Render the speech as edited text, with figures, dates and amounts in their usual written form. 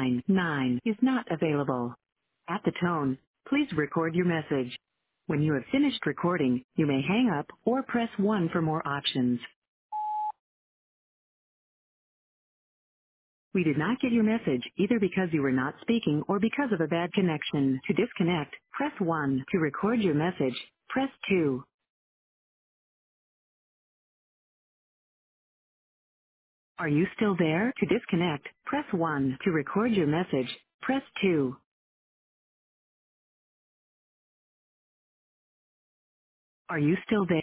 999 is not available. At the tone, please record your message. When you have finished recording, you may hang up or press 1 for more options. We did not get your message either because you were not speaking or because of a bad connection. To disconnect, press 1. To record your message, press 2. Are you still there? To disconnect, press 1. To record your message, press 2. Are you still there?